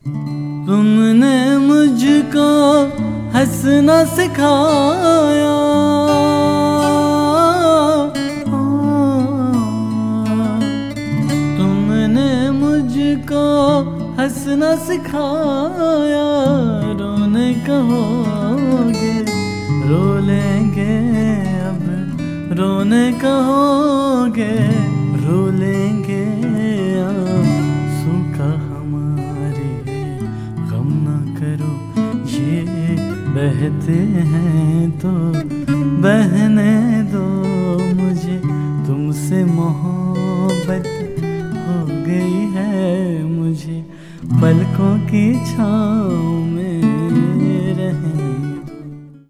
तुमने मुझको हंसना सिखाया, तुमने मुझको हंसना सिखाया। रोने कहोगे रो लेंगे अब, रोने कहोगे रो लेंगे अब। सूखा हमारे गम ना करो, ये बहते हैं तो बहने दो। मुझे तुमसे मोहब्बत हो गई है, मुझे पलकों की छाँव